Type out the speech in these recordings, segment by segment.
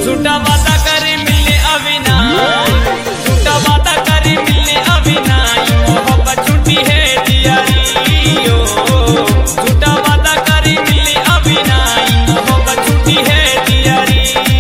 झूठा वादा करे मिलने अविनाश, झूठा वादा करे मिलने अविनाश, मोहब्बत झूठी है दियारी ओ, झूठा वादा करे मिलने अविनाश, मोहब्बत झूठी है दियारी।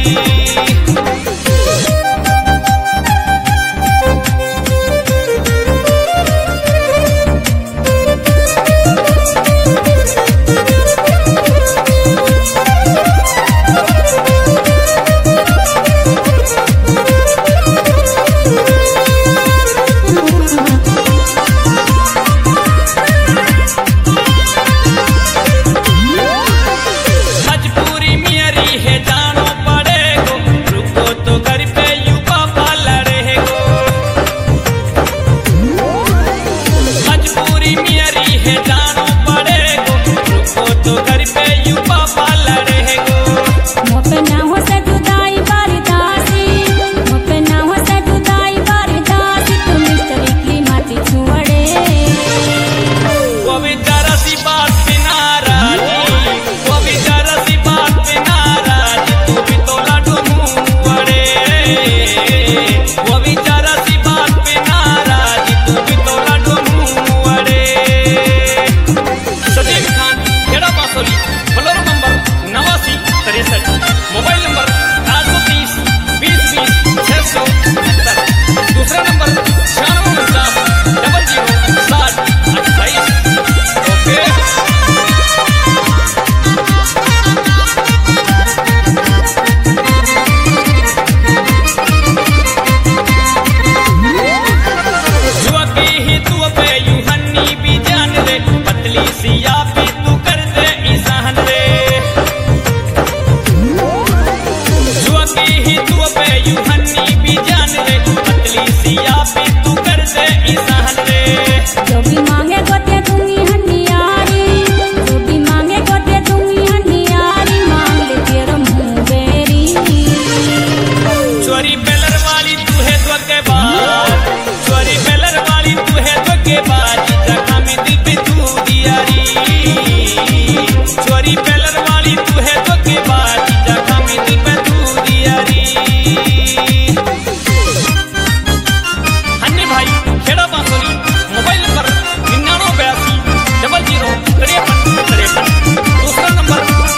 चोरी पेलर वाली तू है तो के बाद जगह में दिल पे तू दियारी। अन्य भाई खेड़ा बांसुरी मोबाइल नंबर 9982005353, दूसरा नंबर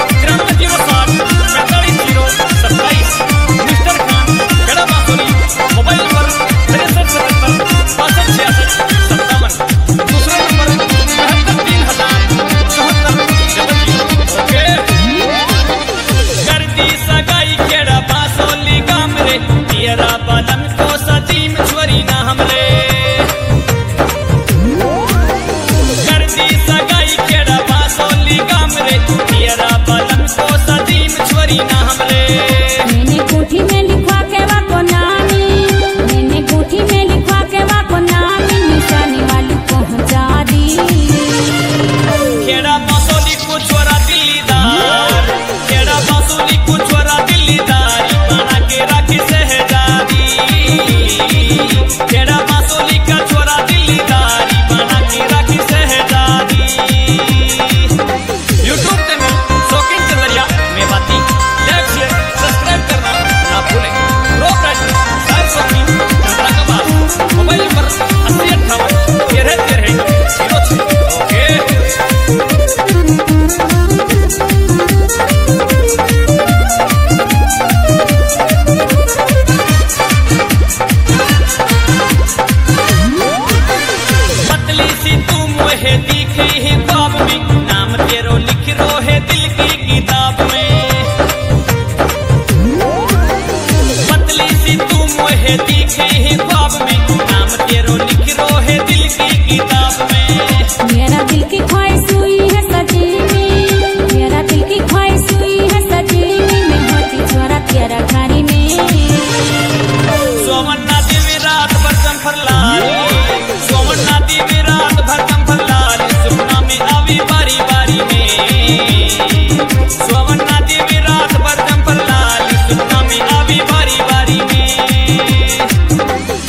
9307453027, मिस्टर खान खेड़ा बांसुरी मोबाइल नंबर 6377656657, दूसरा नंबर 73,000। तेरा बलम को सतीम छोरी ना हमले कर दी सगाई केड़ा बासोली गामरे, तेरा बलम को सतीम छोरी ना हमले। मैंने कोठी में लिखवा के वाको नामी, मैंने कोठी में लिखवा के वाको नामी, निशानी वाली पहुंचा दी। केड़ा बासोली को छोरा दिल्लीदार, केड़ा बासोली को छोरा दिल्लीदार, बना के राखी सहजादी। केड़ा बासोली का छोरा दिल्लीदारी, बना के राखी सहजादी। यूट्यूब चैनल शौकीन चंदरिया में बाती लाइक शेयर सब्सक्राइब करना ना भूलें। रोक राइटर साइड शौकीन चंद्रा का बात मोबाइल नंबर 8058131306। ओके दिखे ही ख्वाब में, नाम तेरो लिख रो है दिल की किताब में। मेरा दिल की ख्वाहिश हुई है सजीनी, मेरा दिल की ख्वाहिश हुई है सजीनी, मैं होती छोरा तेरा घारी में। सोमन नदी में रात भर कम्फर लाली, सोमन नदी में रात भर कम्फर लाली, सुपना में आवी बारी बारी में। सोमन नदी में रात भर कम्फर लाली, सुपना में आवी बारी बारी में।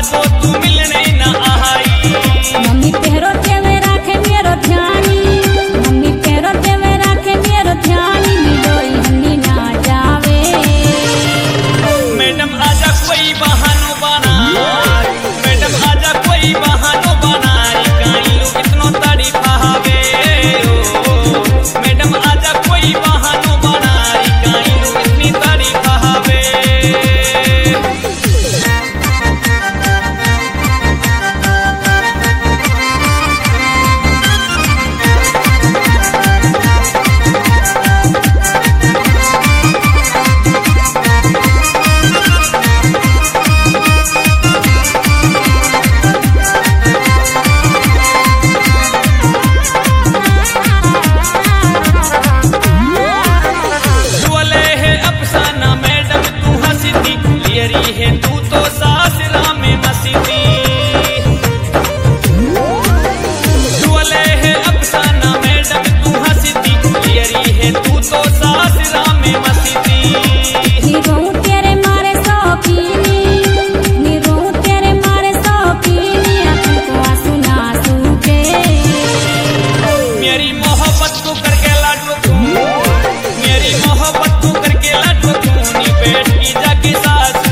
कबो तू मिलने न आई। मम्मी तेरो देवे राखे मेरो ध्यानी, मम्मी तेरो देवे राखे मेरो ध्यानी, मिलोई हन्नी ना जावे। मैडम आजा कोई बहानो बना, मैडम आजा कोई बहानो बना, काई लोग इतनो ताड़ी पावे। मैडम आजा कोई बहानो बना, काई लोग इतनी ताड़ी पावे। है तू तो सासरा में मसीदी, दुआले है अफसाना मैडम तू हंसती, लियरी है तू तो सासरा में मसीदी। निरों तेरे मारे शौकीनी, निरों तेरे मारे शौकीनी, आँखों को आंसू ना सूखे। मेरी मोहब्बत को करके लाडो तू, मेरी मोहब्बत को करके लाडो तू, नी बैठ की जाके सासू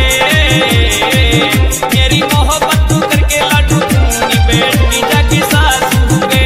मेरी मोहब्बत तू करके लाडू तू, नी बैठ की जाके सासू गे।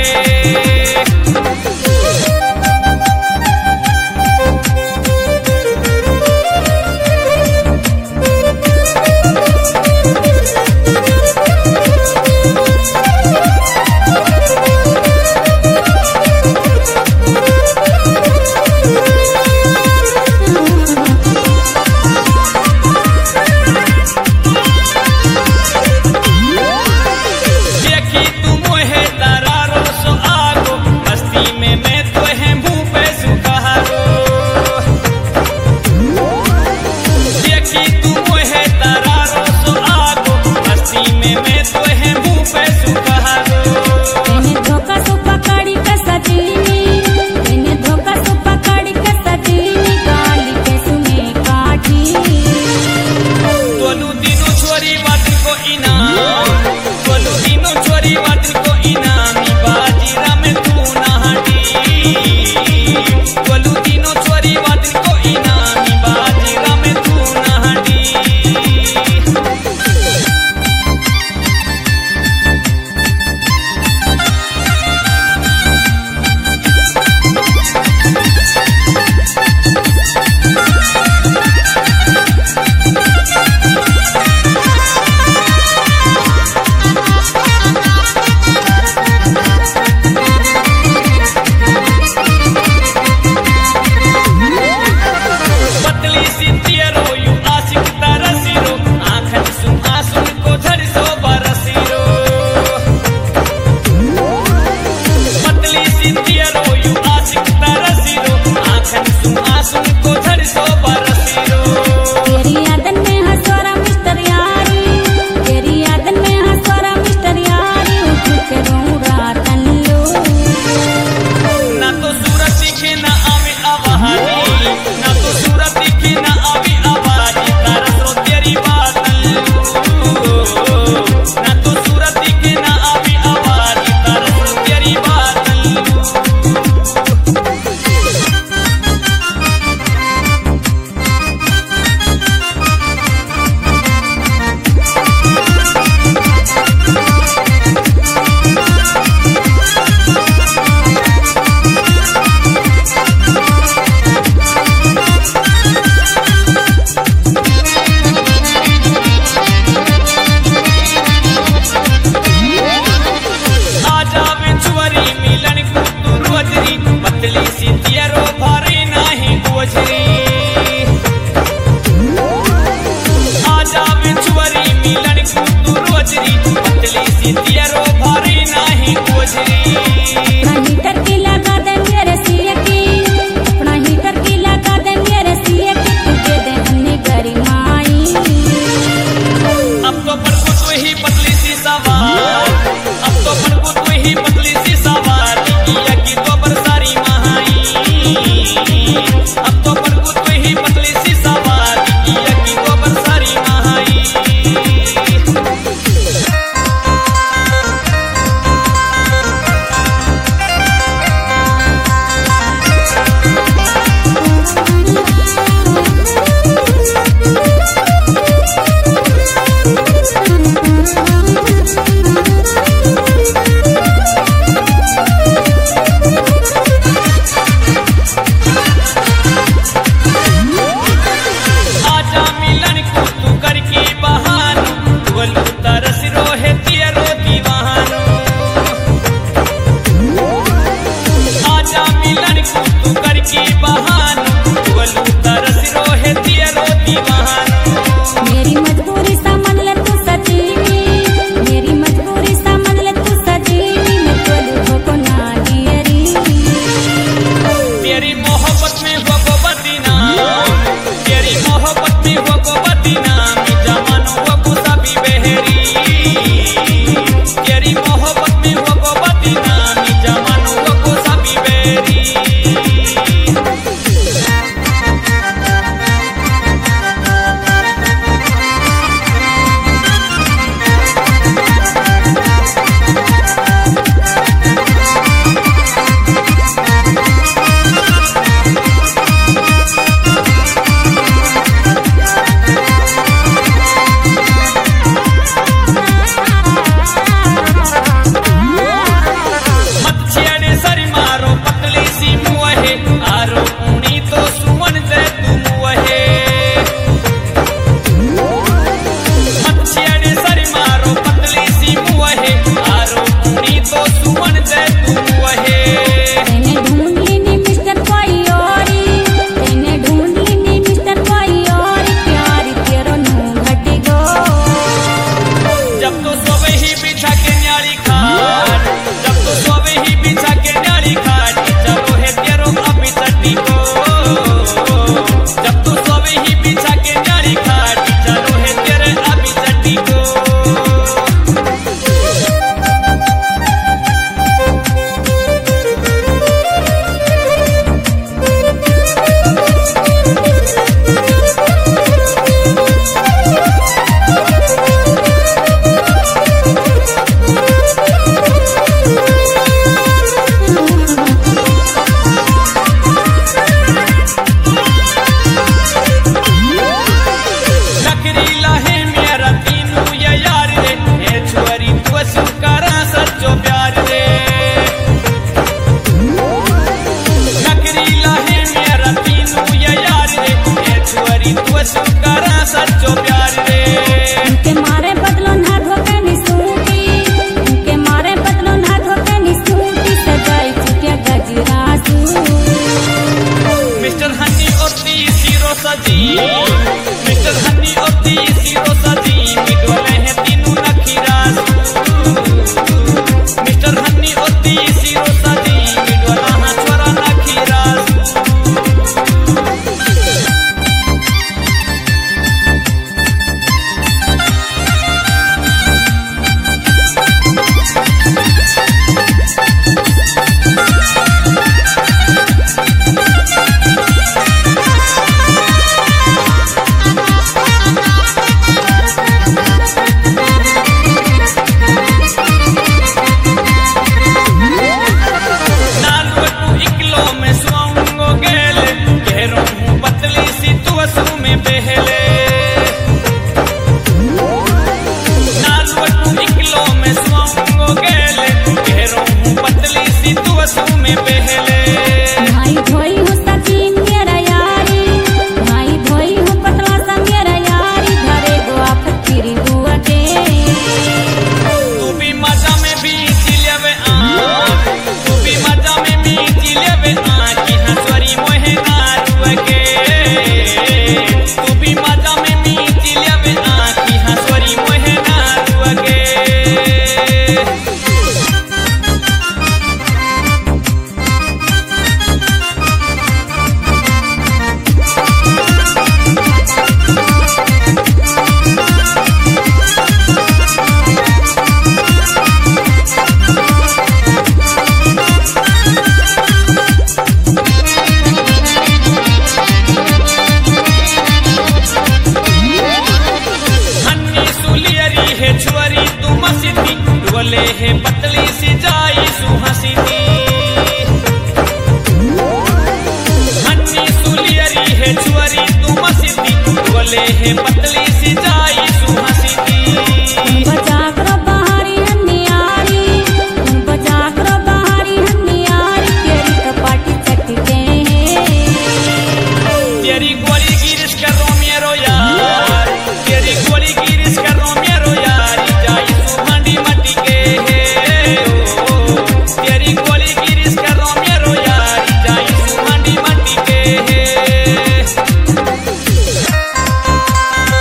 महाई। सु करा सच्चो प्यार रे नखरी लाहे मेरा तीनू ये यार रे ए छुरी तू सु करा सच्चो प्यार रे उनके मारे बदलो ना धोके निसूटी उनके मारे बदलो ना धोके निसूटी सजाई चुटिया गजरा सू मिस्टर हनी ओती सीरो सजी मिस्टर हनी ओती सीरो सजी मिडोले है तीनू नखीरा मिस्टर हनी ओती सीरो सजी मिडोला हा छोरा नखीरा भाई धोई हो सचिन मेरा यारी भाई धोई हो पतला सा मेरा यारी घरे गोआ फकीरी बुआ के तू भी मजा में भी चिलेवे तू भी मजा में भी चिलेवे की हंसवरी मोहे नारुआ के तू भी मजा में भी चिलेवे की हंसवरी मोहे नारुआ के छुरी तू मसीदी बोले है पतली सी जाई सुहसीदी हन्नी सुलियरी है छुरी तू मसीदी बोले है पतली सी जाई सुहसीदी बचा करो बाहरी हन्नियारी बचा करो बाहरी हन्नियारी तेरी कपाटी चटके तेरी गोली गिरिश करो मेरो यार तेरी गोली गिरिश करो मेरो यार जाई सुहांडी मटी के तेरी गोली गिरिश करो मेरो यार जाई सुहांडी मटी के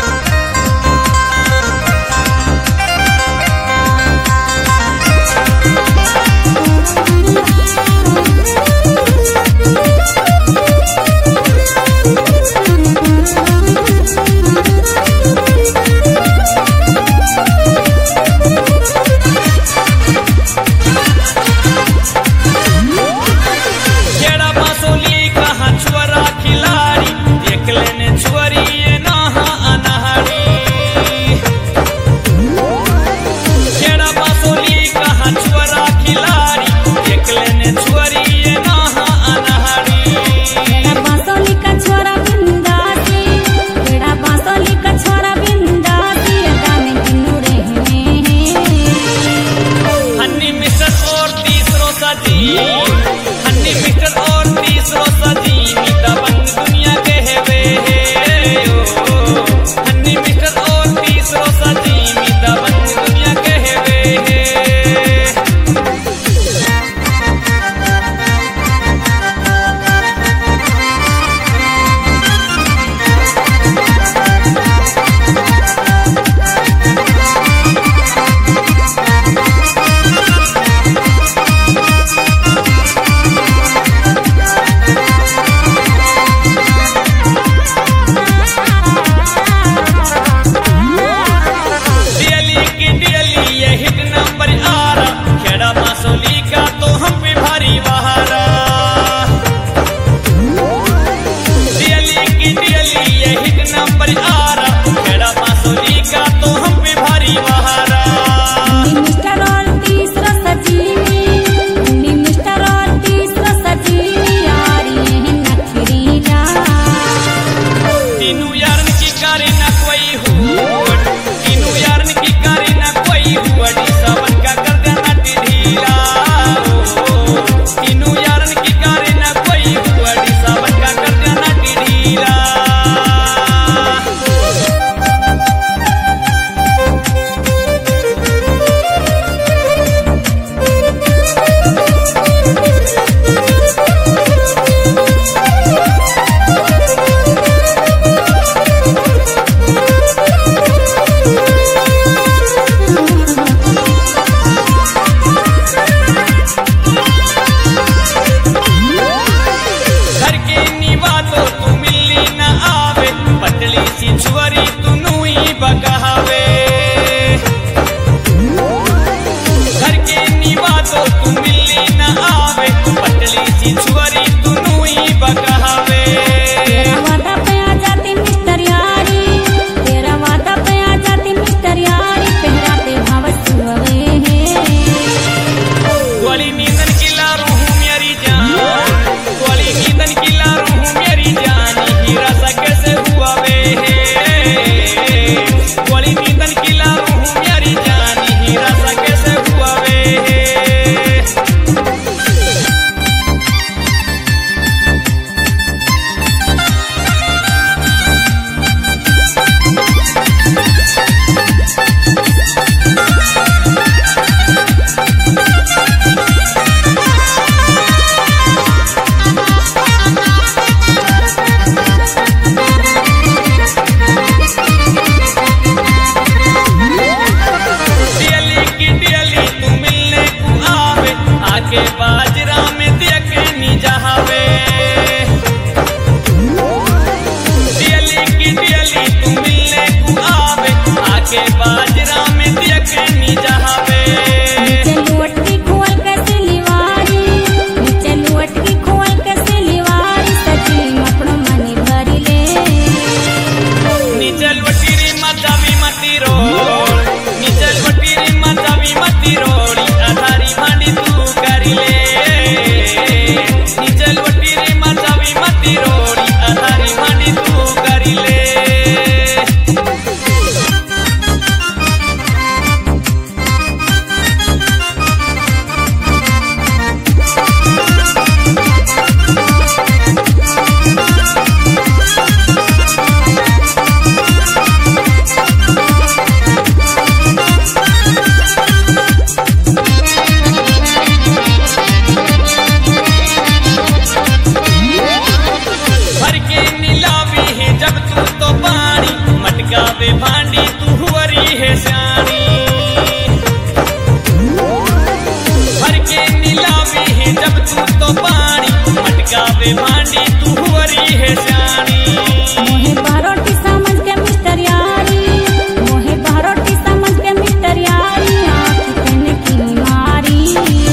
के भांडी तू हुवरी है जानी मोहे बारोटी समझ के मिस्टर यारी, मोहे बारोटी समझ के मिस्टर यारी, आँख तने की मारी।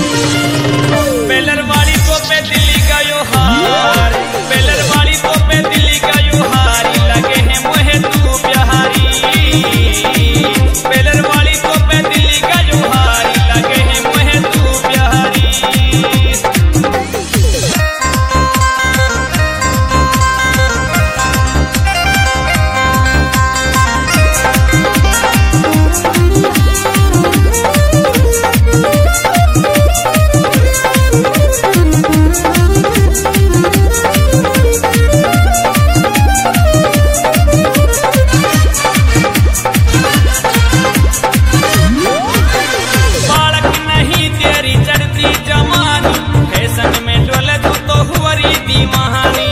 बेलर वाली को पे दिल्ली गयो हार, बेलर वाली को पे दिल्ली गयो हारी, लगे हैं मोहे तू प्यारी। बेलर वाली को पे दिल्ली गयो हारी, लगे हैं मोहे तू प्यारी। बालक नहीं तेरी चढ़ती जवानी, फैशन में डोले तो हुवरी दीवानी।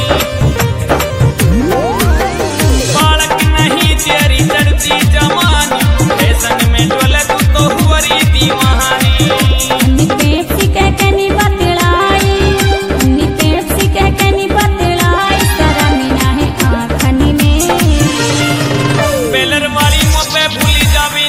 बालक नहीं तेरी चढ़ती जवानी, फैशन में डोले तो हुवरी दीवानी। अन्नी पेप्सी कह के नी बतलाई, अन्नी पेप्सी कह के नी बतलाई, सारा मीना है आँखनी में। बेलर वाली मुँह पे भूली जावे